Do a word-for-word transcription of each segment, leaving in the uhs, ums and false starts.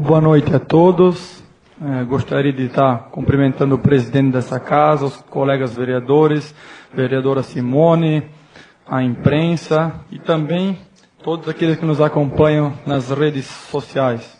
Boa noite a todos. É, gostaria de estar cumprimentando o presidente dessa casa, os colegas vereadores, vereadora Simone, a imprensa e também todos aqueles que nos acompanham nas redes sociais.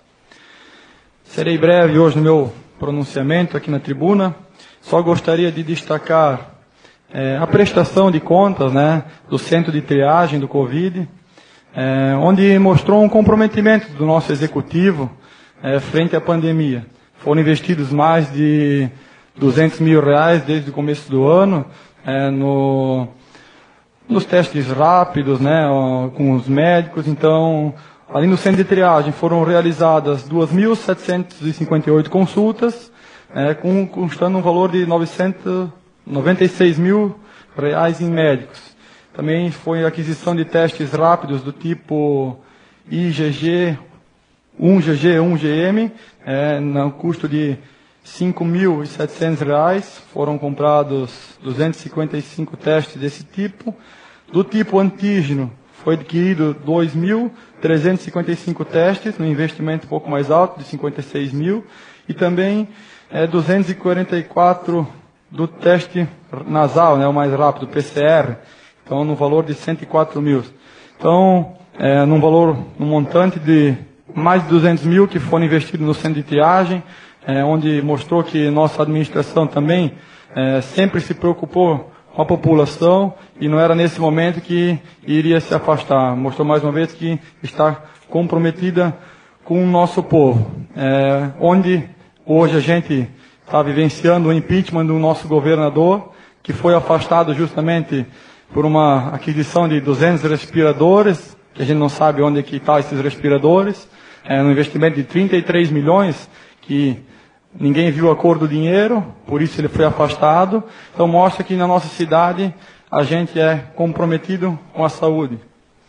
Serei breve hoje no meu pronunciamento aqui na tribuna. Só gostaria de destacar é, a prestação de contas, né, do Centro de Triagem do Covid, é, onde mostrou um comprometimento do nosso executivo é, frente à pandemia. Foram investidos mais de duzentos mil reais desde o começo do ano é, no, nos testes rápidos, né, ó, com os médicos. Então, além do centro de triagem, foram realizadas duas mil setecentas e cinquenta e oito consultas, é, com, custando um valor de novecentos e noventa e seis mil reais em médicos. Também foi a aquisição de testes rápidos do tipo I G G, um G G, um G M, é, no custo de cinco mil e setecentos reais. Foram comprados duzentos e cinquenta e cinco testes desse tipo. Do tipo antígeno, foi adquirido dois mil trezentos e cinquenta e cinco testes, no investimento um pouco mais alto, de cinquenta e seis mil. E também é, duzentos e quarenta e quatro do teste nasal, né, o mais rápido, P C R. Então, no valor de cento e quatro mil. Então, é, num valor, num montante de mais de duzentos mil que foram investidos no centro de triagem, é, onde mostrou que nossa administração também é, sempre se preocupou com a população e não era nesse momento que iria se afastar. Mostrou mais uma vez que está comprometida com o nosso povo. É, onde hoje a gente está vivenciando o impeachment do nosso governador, que foi afastado justamente por uma aquisição de duzentos respiradores, que a gente não sabe onde é que estão esses respiradores, é, um investimento de trinta e três milhões, que ninguém viu a cor do dinheiro, por isso ele foi afastado. Então mostra que na nossa cidade a gente é comprometido com a saúde.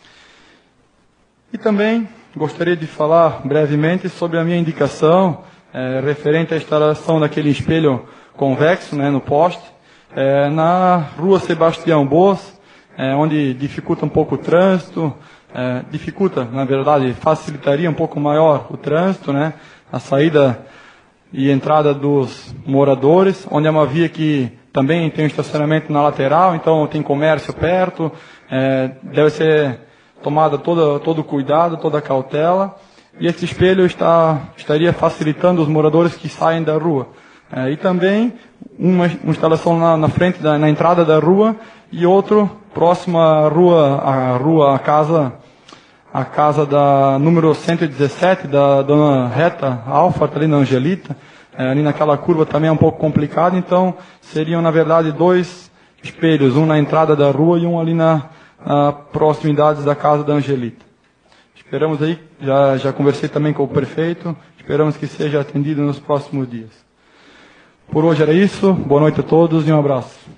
E também gostaria de falar brevemente sobre a minha indicação, é, referente à instalação daquele espelho convexo, né, no poste, é, na rua Sebastião Boas, é, onde dificulta um pouco o trânsito, é, dificulta, na verdade, facilitaria um pouco maior o trânsito, né, a saída e entrada dos moradores, onde é uma via que também tem um estacionamento na lateral, então tem comércio perto, é, deve ser tomada toda, todo o cuidado, toda a cautela, e esse espelho está, estaria facilitando os moradores que saem da rua. É, e também uma, uma instalação na, na frente, da, na entrada da rua, e outro próximo à rua, à rua, à casa, a casa da número cento e dezessete, da dona Reta Alfart, ali na Angelita, é, ali naquela curva também é um pouco complicado, então seriam na verdade dois espelhos, um na entrada da rua e um ali na, na proximidades da casa da Angelita. Esperamos aí, já, já conversei também com o prefeito, esperamos que seja atendido nos próximos dias. Por hoje era isso, boa noite a todos e um abraço.